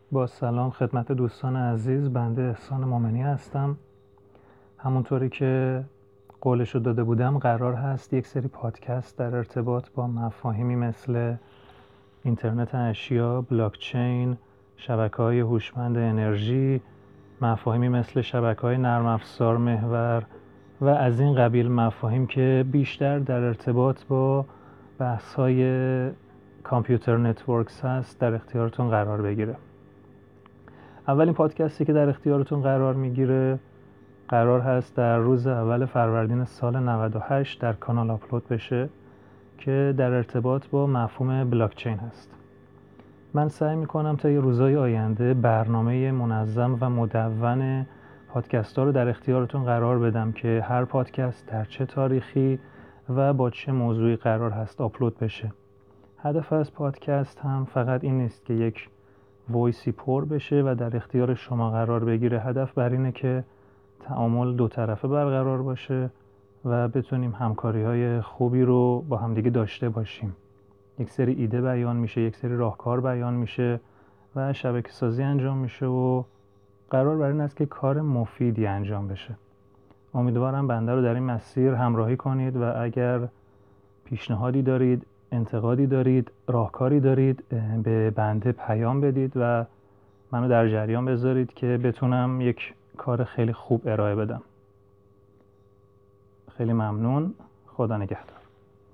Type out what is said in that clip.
با سلام خدمت دوستان عزیز، بنده احسان مومنی هستم. همونطوری که قولشو داده بودم قرار هست یک سری پادکست در ارتباط با مفاهیمی مثل اینترنت اشیا، بلاکچین، شبکه‌های هوشمند انرژی، مفاهیمی مثل شبکه‌های نرم افزار محور و از این قبیل مفاهیم که بیشتر در ارتباط با بحث‌های کامپیوتر نتورکس هست در اختیارتون قرار بگیره. اولین پادکستی که در اختیارتون قرار میگیره قرار هست در روز اول فروردین سال 98 در کانال آپلود بشه که در ارتباط با مفهوم بلاکچین هست. من سعی میکنم تا یه روزهای آینده برنامه منظم و مدون پادکست ها رو در اختیارتون قرار بدم که هر پادکست در چه تاریخی و با چه موضوعی قرار هست آپلود بشه. هدف از پادکست هم فقط این نیست که یک وایسی پر بشه و در اختیار شما قرار بگیره. هدف بر اینه که تعامل دو طرفه برقرار باشه و بتونیم همکاری‌های خوبی رو با همدیگه داشته باشیم. یک سری ایده بیان میشه، یک سری راهکار بیان میشه و شبکه سازی انجام میشه و قرار بر این است که کار مفیدی انجام بشه. امیدوارم بنده رو در این مسیر همراهی کنید و اگر پیشنهادی دارید، انتقادی دارید، راهکاری دارید به بنده پیام بدید و منو در جریان بذارید که بتونم یک کار خیلی خوب ارائه بدم. خیلی ممنون. خدا نگهدار.